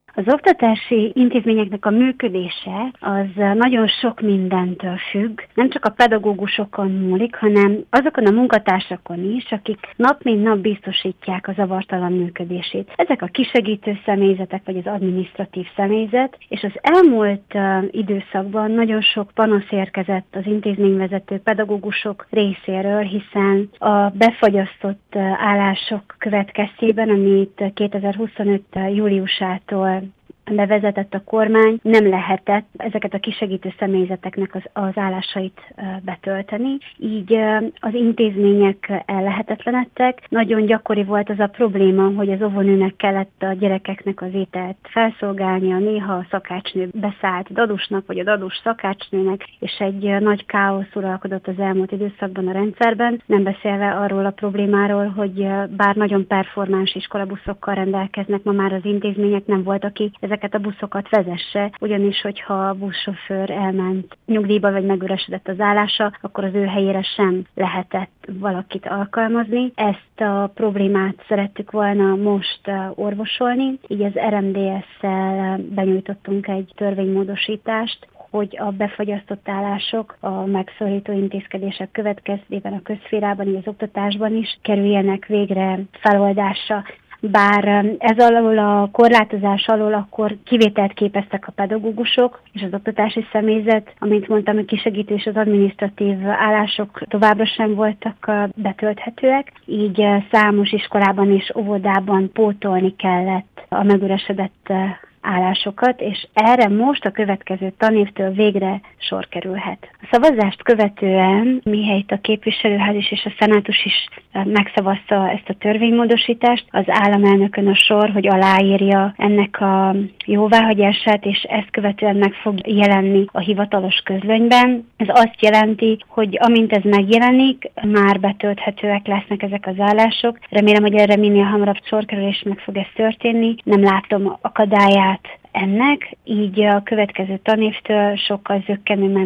Az oktatási intézményeknek a működése az nagyon sok mindentől függ, nem csak a pedagógusokon múlik, hanem azokon a munkatársakon is, akik nap mint nap biztosítják a zavartalan működését. Ezek a kisegítő személyzetek, vagy az adminisztratív személyzet, és az elmúlt időszakban nagyon sok panasz érkezett az intézményvezető pedagógusok részéről, hiszen a befagyasztott állások következtében, amit 2025. júliusától bevezetett a kormány, nem lehetett ezeket a kisegítő személyzeteknek az állásait betölteni. Így az intézmények ellehetetlenedtek. Nagyon gyakori volt az a probléma, hogy az óvónőnek kellett a gyerekeknek az ételt felszolgálnia, néha a szakácsnő beszállt dadusnak, vagy a dadus szakácsnőnek, és egy nagy káosz uralkodott az elmúlt időszakban a rendszerben, nem beszélve arról a problémáról, hogy bár nagyon performáns iskolabuszokkal rendelkeznek, ma már az intézmények, nem volt, aki ezeket a buszokat vezesse, ugyanis, hogyha a buszsofőr elment nyugdíjba, vagy megüresedett az állása, akkor az ő helyére sem lehetett valakit alkalmazni. Ezt a problémát szerettük volna most orvosolni, így az RMDS-szel benyújtottunk egy törvénymódosítást, hogy a befagyasztott állások a megszorító intézkedések következtében a közszférában, így az oktatásban is kerüljenek végre feloldásra. Bár ez alól a korlátozás alól akkor kivételt képeztek a pedagógusok és az oktatási személyzet, amint mondtam, a kisegítő és az adminisztratív állások továbbra sem voltak betölthetőek, így számos iskolában és óvodában pótolni kellett a megüresedett állásokat, és erre most a következő tanévtől végre sor kerülhet. A szavazást követően, mihelyt a képviselőház is és a szenátus is megszavazta ezt a törvénymódosítást, az államelnökön a sor, hogy aláírja ennek a jóváhagyását, és ezt követően meg fog jelenni a hivatalos közlönyben. Ez azt jelenti, hogy amint ez megjelenik, már betölthetőek lesznek ezek az állások. Remélem, hogy erre minél hamarabb sor kerül, és meg fog ez történni. Nem látom akadályát ennek, így a következő tanévtől sokkal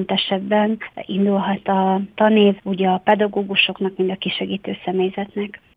zökkenőmentesebben indulhat a tanév, ugye a pedagógusoknak, mind a kisegítő személyzetnek.